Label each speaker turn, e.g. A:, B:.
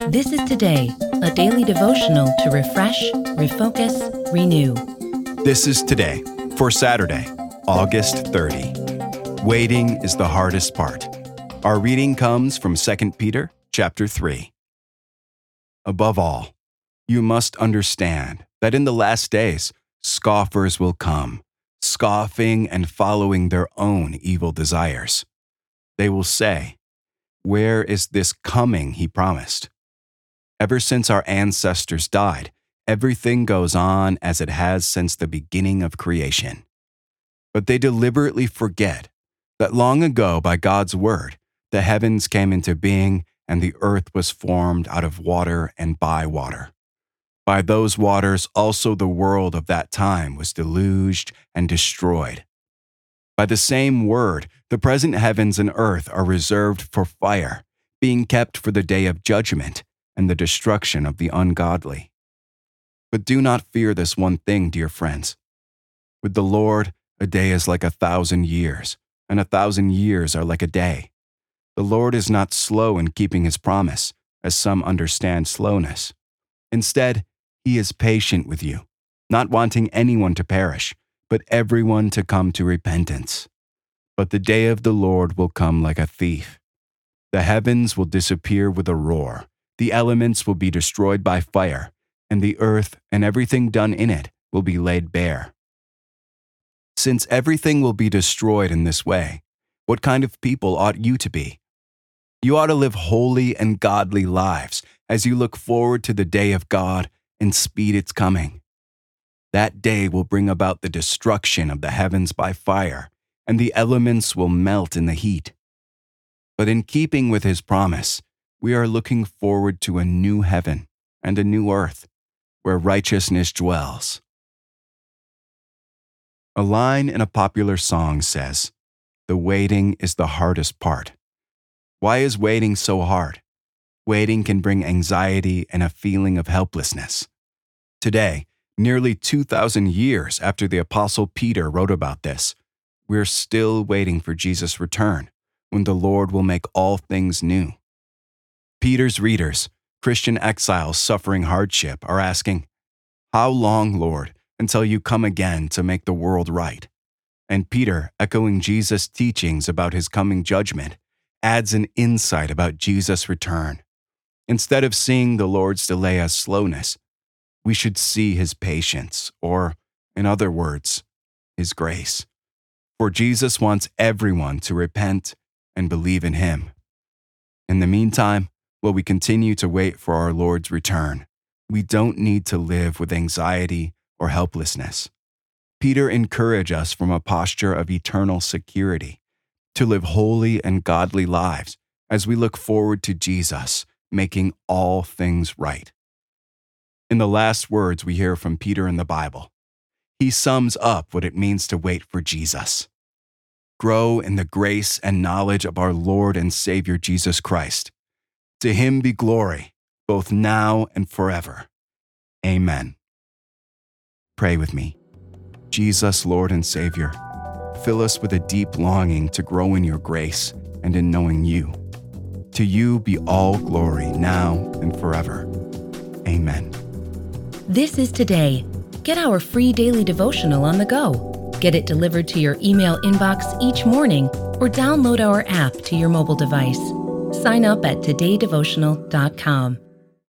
A: This is Today, a daily devotional to refresh, refocus, renew.
B: This is Today for Saturday, August 30. Waiting is the hardest part. Our reading comes from 2 Peter chapter 3. Above all, you must understand that in the last days, scoffers will come, scoffing and following their own evil desires. They will say, "Where is this coming he promised?" Ever since our ancestors died, everything goes on as it has since the beginning of creation. But they deliberately forget that long ago, by God's word, the heavens came into being and the earth was formed out of water and by water. By those waters also the world of that time was deluged and destroyed. By the same word, the present heavens and earth are reserved for fire, being kept for the day of judgment and the destruction of the ungodly. But do not fear this one thing, dear friends. With the Lord, a day is like 1,000 years, and 1,000 years are like a day. The Lord is not slow in keeping his promise, as some understand slowness. Instead, he is patient with you, not wanting anyone to perish, but everyone to come to repentance. But the day of the Lord will come like a thief. The heavens will disappear with a roar, the elements will be destroyed by fire, and the earth and everything done in it will be laid bare. Since everything will be destroyed in this way, what kind of people ought you to be? You ought to live holy and godly lives as you look forward to the day of God and speed its coming. That day will bring about the destruction of the heavens by fire, and the elements will melt in the heat. But in keeping with his promise, we are looking forward to a new heaven and a new earth, where righteousness dwells. A line in a popular song says, "The waiting is the hardest part." Why is waiting so hard? Waiting can bring anxiety and a feeling of helplessness. Today, nearly 2,000 years after the Apostle Peter wrote about this, we're still waiting for Jesus' return, when the Lord will make all things new. Peter's readers, Christian exiles suffering hardship, are asking, "How long, Lord, until you come again to make the world right?" And Peter, echoing Jesus' teachings about his coming judgment, adds an insight about Jesus' return. Instead of seeing the Lord's delay as slowness, we should see his patience, or, in other words, his grace. For Jesus wants everyone to repent and believe in him. In the meantime, while we continue to wait for our Lord's return, we don't need to live with anxiety or helplessness. Peter encourages us from a posture of eternal security to live holy and godly lives as we look forward to Jesus making all things right. In the last words we hear from Peter in the Bible, he sums up what it means to wait for Jesus. Grow in the grace and knowledge of our Lord and Savior Jesus Christ. To him be glory, both now and forever. Amen. Pray with me. Jesus, Lord and Savior, fill us with a deep longing to grow in your grace and in knowing you. To you be all glory now and forever. Amen.
A: This is Today. Get our free daily devotional on the go. Get it delivered to your email inbox each morning or download our app to your mobile device. Sign up at todaydevotional.com.